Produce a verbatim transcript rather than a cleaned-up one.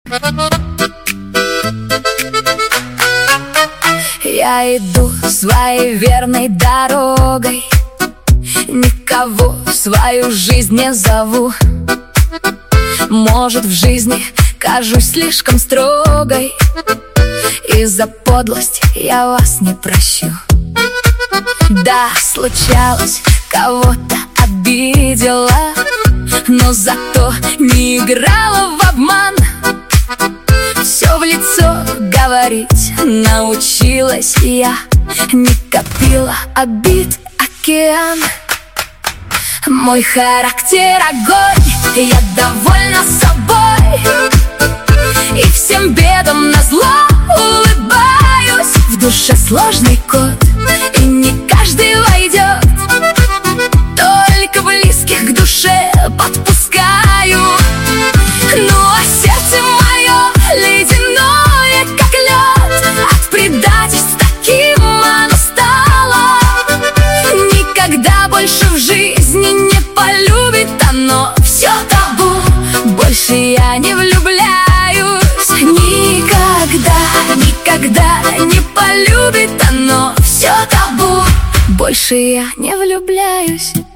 Я иду своей верной дорогой, никого в свою жизнь не зову. Может, в жизни кажусь слишком строгой, и за подлость я вас не прощу. Да, случалось, кого-то обидела, но зато не играла в обман. Все в лицо говорить научилась я, не копила обид океан. Мой характер огонь, я довольна собой, и всем бедам назло улыбаюсь. В душе сложный код, и не каждый войдет, только близких к душе подпускаю. Ну а сердце мое ледяное, как лед, от предательств таким оно стало. Никогда больше в жизни не полюбит оно, все табу, больше я не влюбляюсь. Никогда, никогда не полюбит оно, все табу, больше я не влюбляюсь.